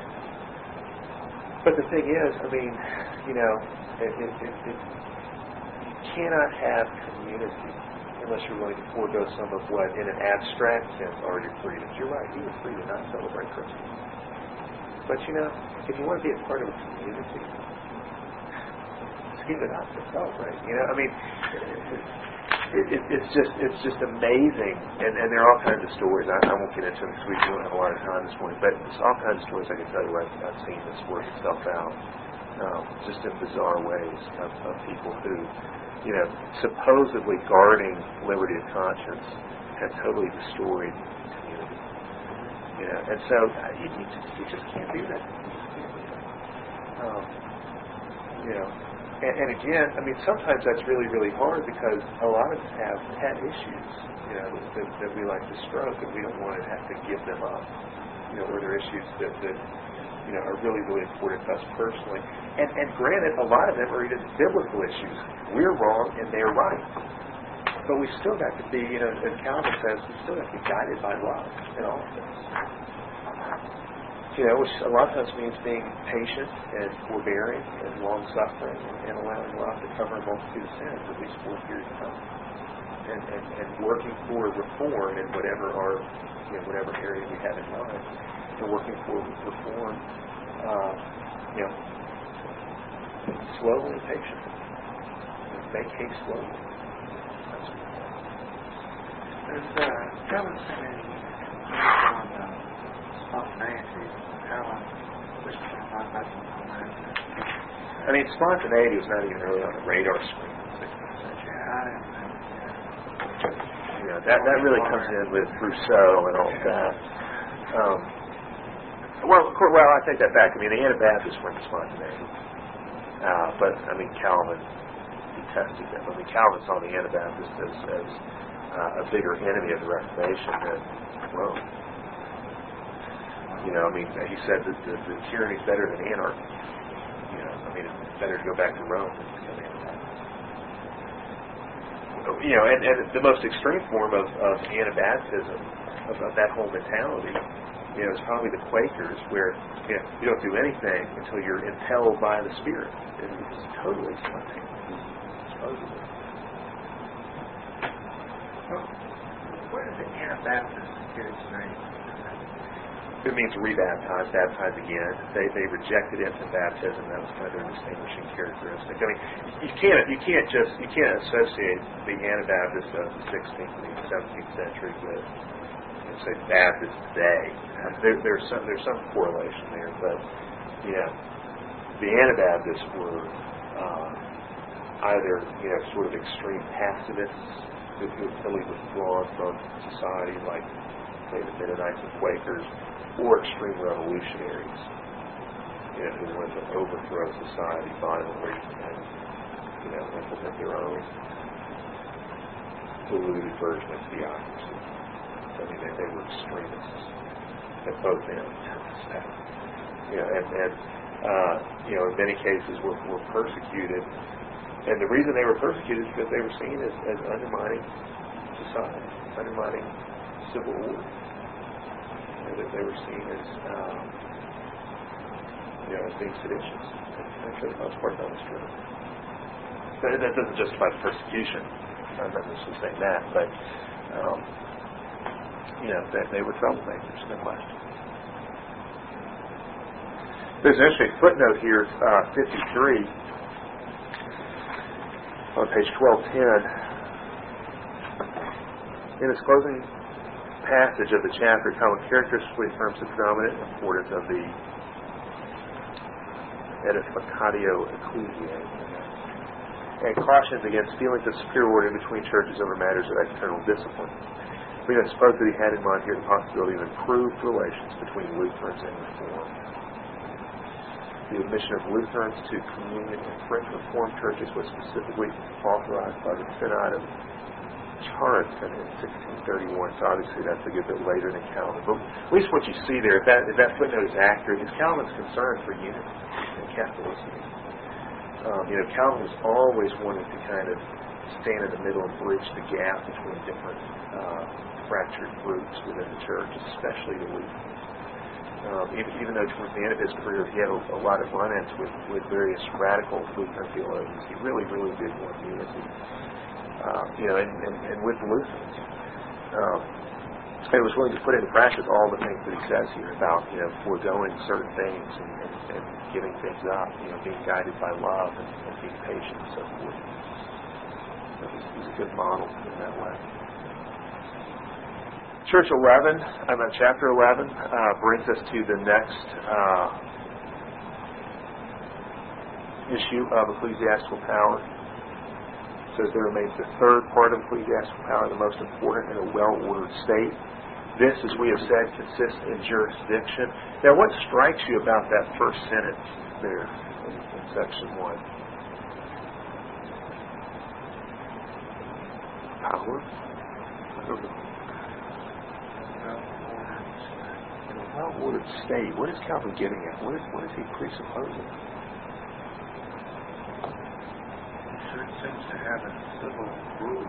But the thing is, I mean, you know, it, it, it, it, you cannot have community unless you're willing to forego some of what, in an abstract sense, are your freedoms. You're right, you were free to not celebrate Christmas. But, you know, if you want to be a part of a community, just give it up to celebrate. You know, I mean, it, it, it's just it's just amazing. And, and there are all kinds of stories. I, I won't get into them because we don't have a lot of time this morning. But there's all kinds of stories I can tell you where I've, I've seen this work itself out, um, just in bizarre ways of, of people who, you know, supposedly guarding liberty of conscience have totally destroyed community. You know, and so uh, you, you, just, you just can't do that. Um, you know, and, and again, I mean, sometimes that's really, really hard because a lot of us have had issues, you know, that, that we like to stroke, and we don't want to have to give them up. You know, or they're issues that, that you know, are really, really important to us personally. And, and granted, a lot of them are even biblical issues. We're wrong and they're right. But we still got to be, you know, as Calvin says, we still have to be guided by love in all of this. You know, which a lot of times means being patient and forbearing and long-suffering and, and allowing love to cover a multitude of sins, at least for a period of time. And, and, and working for reform in whatever our, you know, whatever area we have in mind. And working for reform, uh, you know, slowly and patiently. Make haste slowly. There's uh, Kevin said any on uh, spontaneity, how uh, which can I find that? I mean, spontaneity was not even really on the radar screen in the sixteenth century. Yeah, I didn't know. You know, that that really comes in with Rousseau and all of that. Um, well, of course, well, I take that back. I mean, the Anabaptists weren't spontaneity, uh, but I mean, Calvin detested them. I mean, Calvin saw the Anabaptists as, as uh, a bigger enemy of the Reformation than Rome. You know, I mean, he said that the, the tyranny is better than anarchy. You know, I mean, it's better to go back to Rome than to become Anabaptist. You know, and, and the most extreme form of, of Anabaptism, of, of that whole mentality, you know, is probably the Quakers, where you know, you don't do anything until you're impelled by the Spirit. It's totally spontaneous. Supposedly. Well, what is the Anabaptist Spirit's name? It means rebaptize, baptize again. They they rejected infant baptism. That was kind of their distinguishing characteristic. I mean, you can't you can't just you can't associate the Anabaptists of the sixteenth and seventeenth century with, let's say, Baptists today. Um, there, there's some there's some correlation there, but you know, the Anabaptists were uh, either you know sort of extreme pacifists who who had totally withdrawn from society, like say the Mennonites and Quakers, or extreme revolutionaries, you know, who wanted to overthrow society violently and, you know, implement their own diluted version of theocracy. I mean, they, they were extremists at both ends. You know, and, and uh, you know, in many cases were, were persecuted, and the reason they were persecuted is because they were seen as, as undermining society, undermining civil order. That they were seen as, um, you know, as being seditious. And for the most part, that was true. But that doesn't justify the persecution. I'm not necessarily saying that, but, um, you know, they, they were troublemakers, no question. There's an interesting footnote here, uh, fifty-three, on page twelve ten. In its closing passage of the chapter, Calvin characteristically affirms the predominant importance of the edificatio ecclesiae, and cautions against feelings of superiority between churches over matters of external discipline. We don't suppose that he had in mind here the possibility of improved relations between Lutherans and Reformed. The admission of Lutherans to communion in French Reformed churches was specifically authorized by the Synod of Charenton in sixteen thirty-one, so obviously that's a good bit later than Calvin. But at least what you see there, if that, if that footnote is accurate, is Calvin's concern for unity and Catholicity. Um, you know, Calvin was always wanting to kind of stand in the middle and bridge the gap between different uh, fractured groups within the church, especially the Lutherans. Um, even, even though towards the end of his career he had a, a lot of run-ins with, with various radical Lutheran theologians, he really, really did want unity. Uh, you know, and, and, and with the Lutherans. Um, and was willing to put into practice all the things that he says here about, you know, foregoing certain things and, and, and giving things up, you know, being guided by love and, and being patient and so forth. So he's, he's a good model in that way. Church eleven, I mean, chapter eleven, uh, brings us to the next uh, issue of ecclesiastical power. It says there remains the third part of ecclesiastical power, the most important in a well-ordered state. This, as we have said, consists in jurisdiction. Now, what strikes you about that first sentence there in, in section one? Power? I don't know. In a well-ordered state. What is Calvin getting at? What is, what is he presupposing? Seems to have a civil rule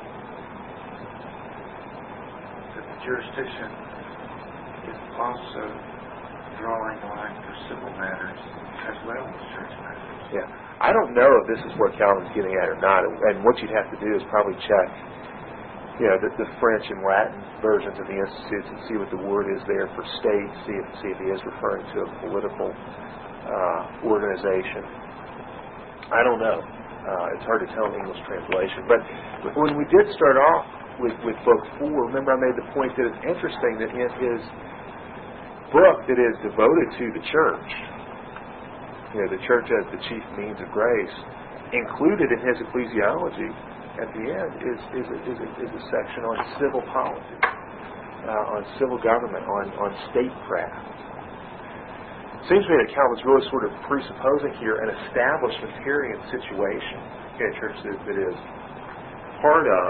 that the jurisdiction is also drawing a line for civil matters as well as church matters. Yeah. I don't know if this is what Calvin's getting at or not, and what you'd have to do is probably check, you know, the, the French and Latin versions of the Institutes and see what the word is there for state, see if, see if he is referring to a political uh, organization. I don't know. Uh, it's hard to tell in English translation. But when we did start off with, with Book four, remember I made the point that it's interesting that in his book that is devoted to the church, you know, the church as the chief means of grace, included in his ecclesiology at the end is, is, a, is, a, is a section on civil policy, uh, on civil government, on, on statecraft. It seems to me that Calvin's really sort of presupposing here an establishmentarian situation in a church that, that is part of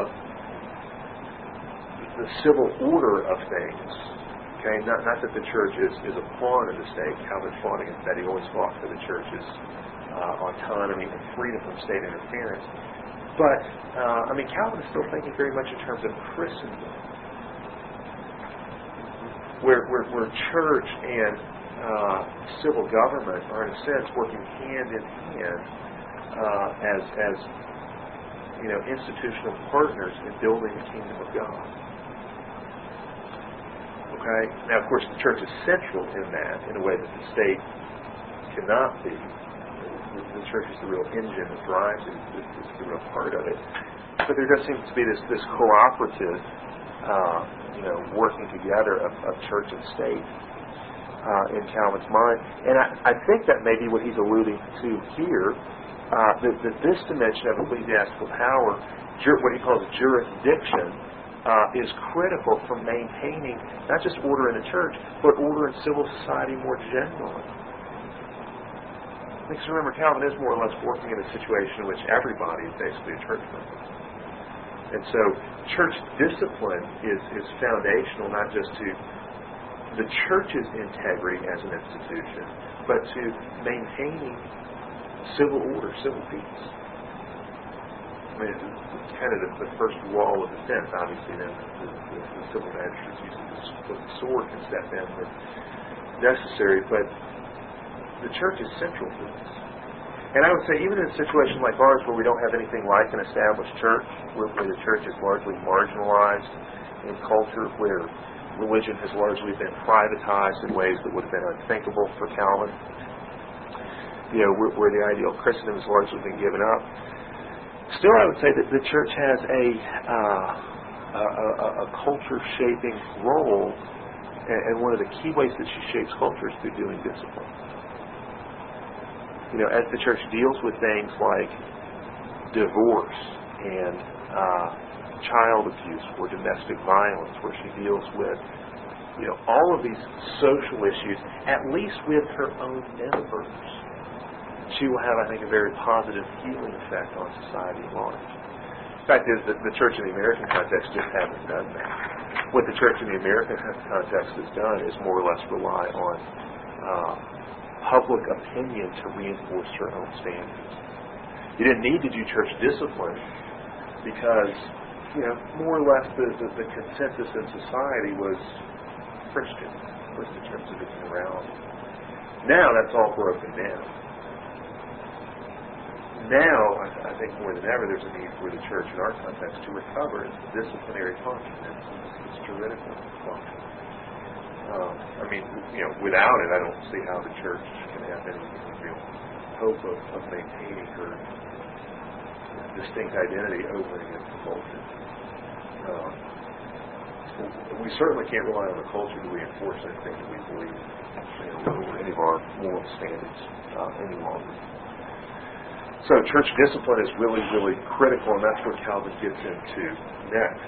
the civil order of things. Okay, not, not that the church is, is a pawn of the state. Calvin fought against that. He always fought for the church's uh, autonomy and freedom from state interference. But, uh, I mean, Calvin is still thinking very much in terms of Christendom, where, where, where church and Uh, civil government are in a sense working hand in hand uh, as as you know institutional partners in building the kingdom of God. Okay. Now, of course, the church is central in that in a way that the state cannot be. The, the church is the real engine that drives it. It's, it's the real part of it. But there does seem to be this this cooperative, uh, you know, working together of, of church and state. Uh, in Calvin's mind. And I, I think that may be what he's alluding to here, uh, that, that this dimension of ecclesiastical power, jur- what he calls jurisdiction, uh, is critical for maintaining not just order in the church, but order in civil society more generally. Because remember, Calvin is more or less working in a situation in which everybody is basically a church member. And so church discipline is, is foundational not just to the church's integrity as an institution, but to maintaining civil order, civil peace. I mean, it's kind of the, the first wall of defense. Obviously, then the, the, the civil magistrates using the, the sword can step in when necessary, but the church is central to this. And I would say, even in a situation like ours, where we don't have anything like an established church, where, where the church is largely marginalized in culture, where religion has largely been privatized in ways that would have been unthinkable for Calvin. You know, where, where the ideal of Christendom has largely been given up. Still, I would say that the church has a uh, a, a, a culture-shaping role, and, and one of the key ways that she shapes culture is through doing discipline. you know, as the church deals with things like divorce and uh, child abuse or domestic violence, where she deals with, you know, all of these social issues, at least with her own members, she will have, I think, a very positive healing effect on society at large. The fact is that the church in the American context just hasn't done that. What the church in the American context has done is more or less rely on uh, public opinion to reinforce her own standards. You didn't need to do church discipline because, you know, more or less the, the, the consensus in society was Christian, was in terms of its morality. Now that's all broken down. Now, I, I think more than ever, there's a need for the church in our context to recover its disciplinary function, its, its juridical function. Um, I mean, you know, without it, I don't see how the church can have any real hope of, of maintaining her distinct identity over against the culture. Um, we certainly can't rely on the culture to reinforce anything that we believe, you know, over any of our moral standards uh, any longer. So church discipline is really, really critical, and that's what Calvin gets into next.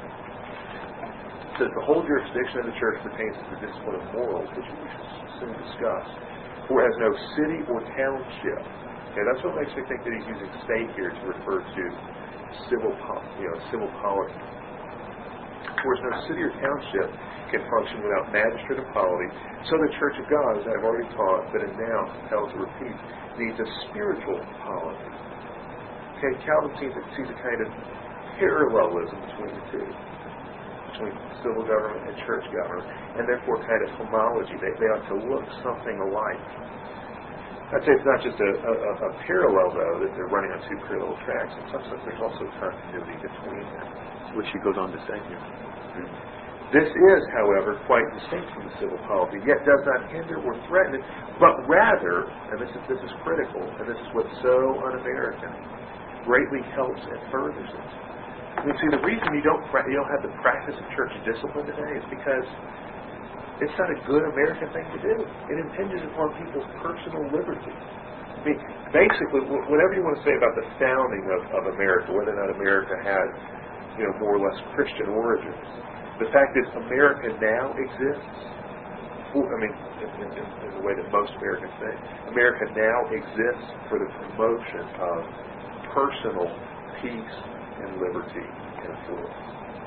It says the whole jurisdiction of the church pertains to the discipline of morals, which we shall soon discuss. For it has no city or township. Okay, that's what makes me think that he's using state here to refer to civil, you know, civil polity. For no city or township can function without magistrate and polity. So the Church of God, as I've already taught, but am now compelled to repeat, needs a spiritual polity. Okay, Calvin sees a, sees a kind of parallelism between the two, between civil government and church government, and therefore kind of homology. They, they ought to look something alike. I'd say it's not just a, a, a parallel, though, that they're running on two parallel tracks. In some sense, there's also continuity between them, which he goes on to say here. This is, however, quite distinct from the civil polity, yet does not hinder or threaten it, but rather, and this is this is critical, and this is what's so un-American, greatly helps and furthers it. You see, the reason you don't you don't have the practice of church discipline today is because it's not a good American thing to do. It impinges upon people's personal liberty. I mean, basically, whatever you want to say about the founding of, of America, whether or not America had, you know, more or less Christian origins, the fact is America now exists, for, I mean, in, in, in the way that most Americans think, America now exists for the promotion of personal peace and liberty and affluence,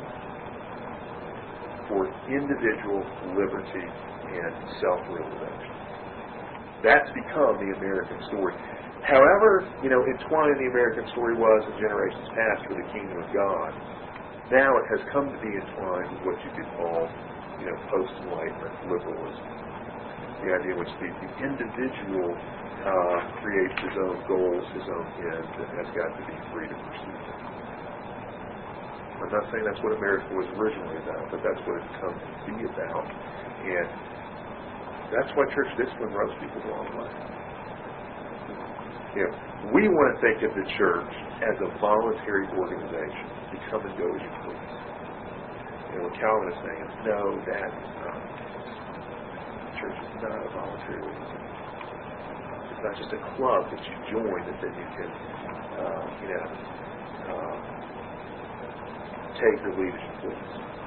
for individual liberty and self-realization. That's become the American story. However, you know, entwined the American story was in generations past with the kingdom of God. Now it has come to be entwined with what you could call, you know, post-enlightenment liberalism. The idea in which the, the individual uh, creates his own goals, his own ends, and has got to be free to pursue them. I'm not saying that's what America was originally about, but that's what it's come to be about. And that's why church discipline rubs people the wrong way. You know, we want to think of the church as a voluntary organization. You come and go as you please. You know, what Calvin is saying is, no, that is not. The church is not a voluntary organization. It's not just a club that you join that then you can, uh, you know, uh, take or leave as you please.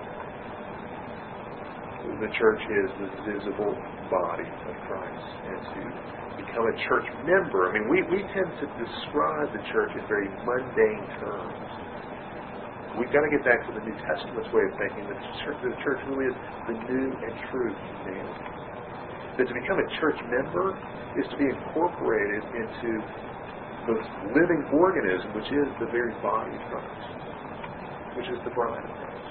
The church is the visible body of Christ, and to become a church member. I mean, we, we tend to describe the church in very mundane terms. We've got to get back to the New Testament's way of thinking. The church, the church really is the new and true humanity. That to become a church member is to be incorporated into the living organism, which is the very body of Christ, which is the bride of Christ.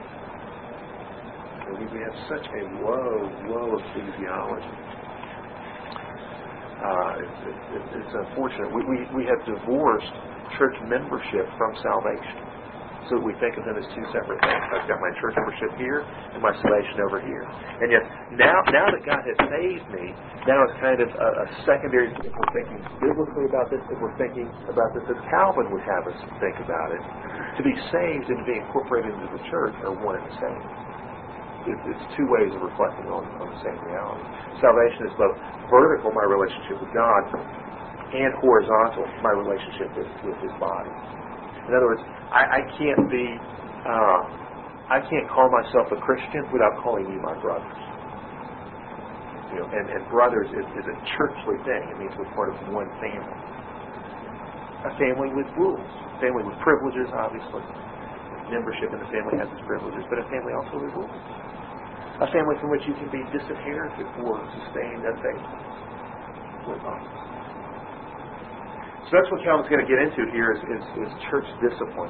And we, we have such a low, low ecclesiology. Uh, it's, it's, it's unfortunate. We, we, we have divorced church membership from salvation. So we think of them as two separate things. I've got my church membership here and my salvation over here. And yet, now now that God has saved me, now it's kind of a, a secondary thing. We're thinking biblically about this, and we're thinking about this as Calvin would have us think about it. To be saved and to be incorporated into the church are one and the same. It, it's two ways of reflecting on, on the same reality. Salvation is both vertical, my relationship with God, and horizontal, my relationship with, with His body. In other words, I, I can't be, uh, I can't call myself a Christian without calling you my brothers. You know, and, and brothers is, is a churchly thing. It means we're part of one family. A family with rules. A family with privileges, obviously. Membership in the family has its privileges, but a family also with rules. A family from which you can be disinherited or sustained as faith with us. So that's what Calvin's going to get into here is, is, is church discipline,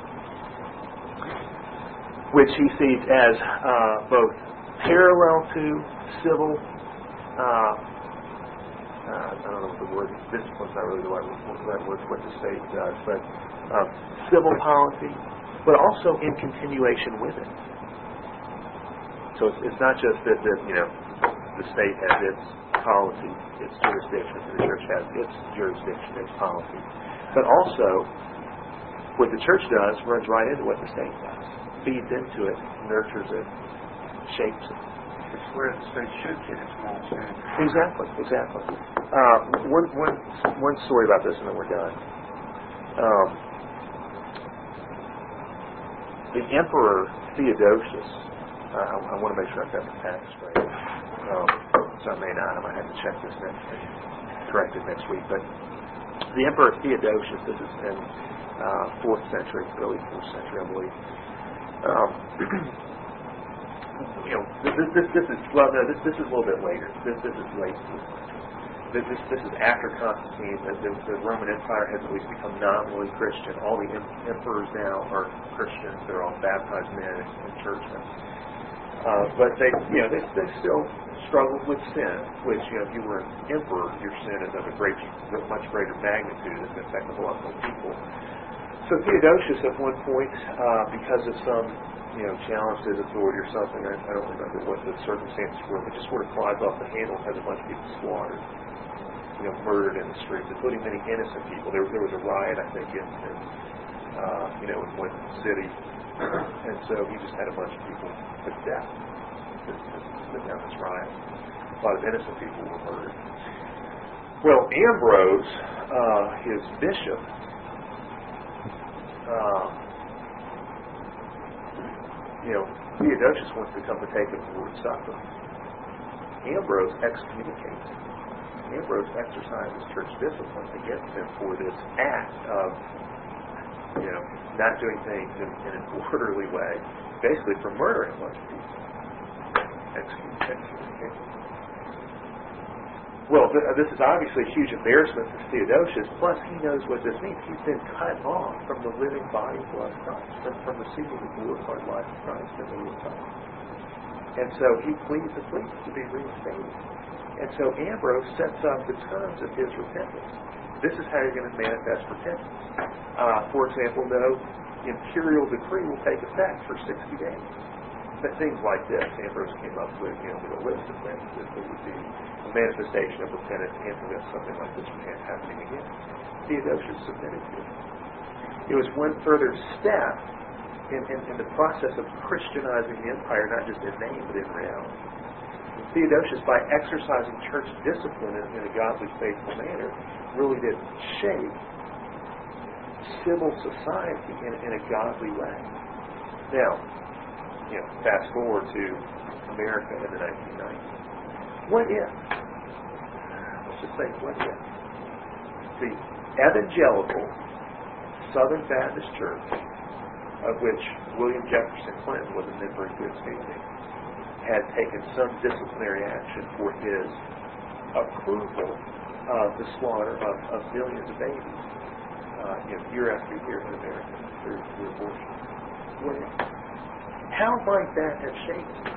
which he sees as uh, both parallel to civil, uh, uh, I don't know what the word, discipline's not really the right word for what the state does, but uh, civil policy, but also in continuation with it. So it's, it's not just that, that, you know, the state has its policy, its jurisdiction, and the church has its jurisdiction, its policy. But also, what the church does runs right into what the state does. Feeds into it, nurtures it, shapes it. It's where the state should get its moral standard. Exactly, exactly. Uh, one, one, one story about this and then we're done. Um, the Emperor Theodosius, uh, I, I want to make sure I've got the facts straight. Um, so I may not. I might have to check this next week, correct it next week. But the Emperor Theodosius, this is in uh, fourth century, early fourth century, I believe. Um, you know, this, this, this is well, no, this, this is a little bit later. This, this is late fourth century. This, this, this is after Constantine. The, the, the Roman Empire has at least become nominally Christian. All the em- emperors now are Christians. They're all baptized men and, and churchmen. Uh, but they, you know, they, they still struggle with sin, which, you know, if you were an emperor, your sin is of a great, much greater magnitude and affect a lot more people. So Theodosius, at one point, uh, because of some, you know, challenge to his authority or something, I, I don't remember what the circumstances were, but just sort of flies off the handle and has a bunch of people slaughtered, you know, murdered in the streets, including many innocent people. There, there was a riot, I think, in, in uh, you know, in one city, and so he just had a bunch of people put to death. Put down this riot. A lot of innocent people were murdered. Well, Ambrose, uh, his bishop, uh, you know, Theodosius wants to come to take him to the Lord's Supper. Ambrose excommunicates him. Ambrose exercises church discipline against him for this act of, you know, not doing things in, in an orderly way, basically for murdering a bunch of people. Excommunication. Well, th- this is obviously a huge embarrassment for Theodosius, plus he knows what this means. He's been cut off from the living body and blood of Christ, from, from receiving the glorified life of Christ in the Lord's Supper. And so he pleads and pleads to be reinstated. And so Ambrose sets up the terms of his repentance. This is how you're going to manifest repentance. Uh, for example, no imperial decree will take effect for sixty days. But things like this, Ambrose came up with, you know, with a list of things that would be a manifestation of repentance and prevent something like this from happening again. Theodosius submitted to it. It was one further step in, in, in the process of Christianizing the empire, not just in name, but in reality. Theodosius, by exercising church discipline in, in a godly, faithful manner, really did shape civil society in, in a godly way. Now, you know, fast forward to America in the nineteen nineties. What if? Let's just say, what if the evangelical Southern Baptist Church, of which William Jefferson Clinton was a member in good standing, had taken some disciplinary action for his approval of the slaughter of, of millions of babies, uh, you know, year after year in America through, through abortion? What if? How might that have shaped it?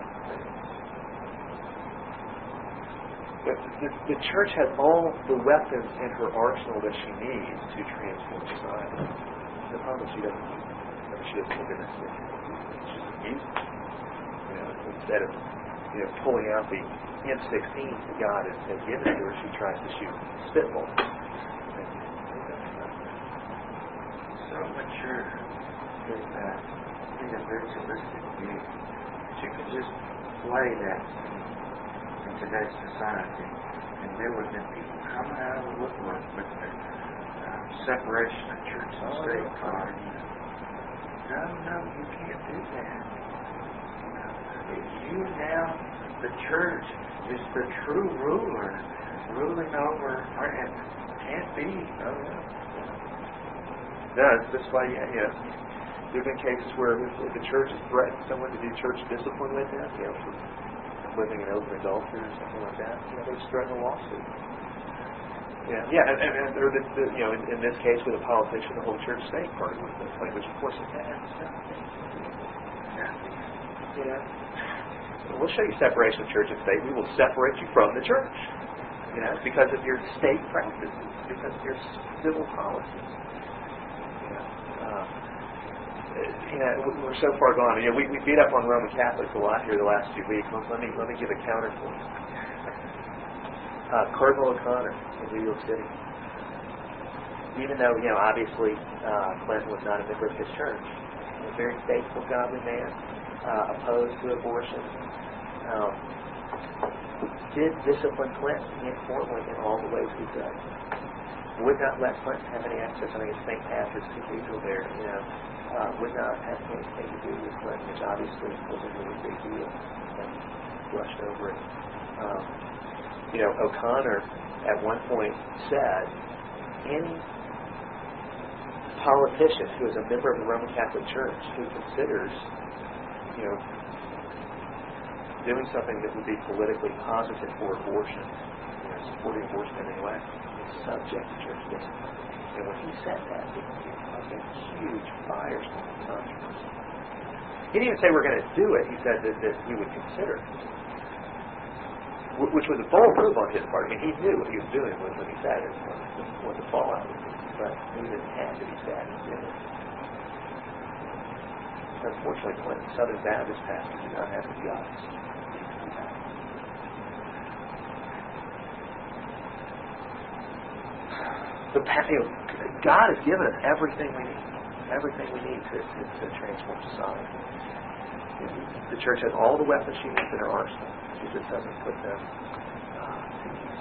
The, the, the church has all the weapons in her arsenal that she needs to transform society. The problem is she doesn't use them. I mean, she doesn't look at this. She doesn't use them. You know, instead of, you know, pulling out the M sixteen that God has, has given to her, she tries to shoot spitballs. So mature is that in a virtualistic view. You could just play that in today's society, and there would be people coming out of the woodwork with their separation of church and Oh, state yeah. card. No, no, you can't do that. You know, if you now, the church is the true ruler, ruling over, and can't be. Oh, yeah. No, it's this way, yeah, yeah. There have been cases where if, if the church has threatened someone to do church discipline with them, you know, for living in open adultery or something like that, you know, they just threaten a lawsuit. Yeah, yeah, and, and, and or the, the, you know, in, in this case with a politician, the whole church state party was in play, which of course is bad. Yeah. You know, we'll show you separation of church and state. We will separate you from the church. You know, because of your state practices, because of your civil policies. You know, uh, you know, we're so far gone. You know, we, we beat up on Roman Catholics a lot here the last few weeks. Let me let me give a counterpoint. Uh, Cardinal O'Connor in New York City. Even though, you know, obviously uh, Clinton was not a member of his church, a very faithful, godly man, uh, opposed to abortion, um, did discipline Clinton informally in all the ways he could. Would not let Clinton have any access. I think it's Saint Patrick's Cathedral there, you know, uh, would not have anything to do with Clinton, which obviously was a really big deal. And brushed over it. Um, you know, O'Connor at one point said, any politician who is a member of the Roman Catholic Church who considers, you know, doing something that would be politically positive for abortion, you know, supporting abortion in any way, is subject to church discipline. And when he said that, it caused a huge firestorm of controversy. He didn't even say we're going to do it. He said that, that we would consider it, which was a bold move on his part. I mean, he knew what he was doing when, when he said it, what the fallout would be. But he didn't have to be sad and did it. Unfortunately, Clinton Southern Baptist pastors do not have the guts. The, you know, God has given us everything we need. Everything we need to, to, to transform society. The church has all the weapons she needs in her arsenal. She just doesn't put them uh, to use.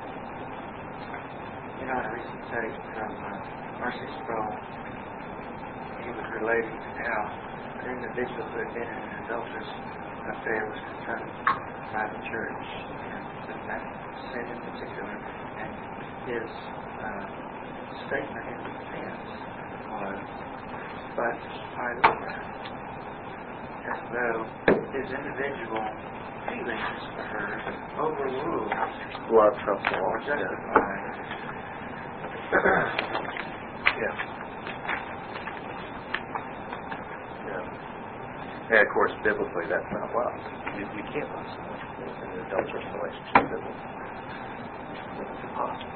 You know, in a recent study from uh, Mercy Sproul, he was relating to how an individual who had been in an adulterous affair was confronted by the church, and that sin in particular, and his uh, statement in defense was, but I look at it as though his individual feelings for her overruled Love trumps the law. or justified. Yeah. Yeah. And of course, biblically, that's not love. You, you can't love someone in an adulterous relationship. Biblically. It's impossible.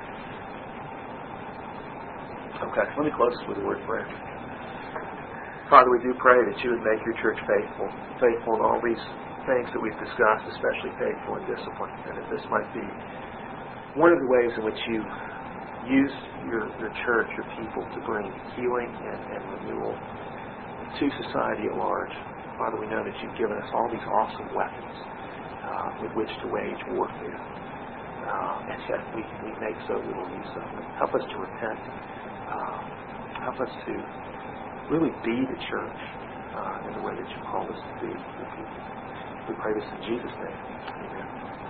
Okay, let me close this with a word of prayer. Father, we do pray that you would make your church faithful, faithful in all these things that we've discussed, especially faithful in discipline, and that this might be one of the ways in which you use your, your church, your people, to bring healing and, and renewal to society at large. Father, we know that you've given us all these awesome weapons uh, with which to wage warfare, uh, and yet we, we make so little use of them. Help us to repent. Uh, help us to really be the church uh, in the way that you called us to be. We pray this in Jesus' name. Amen.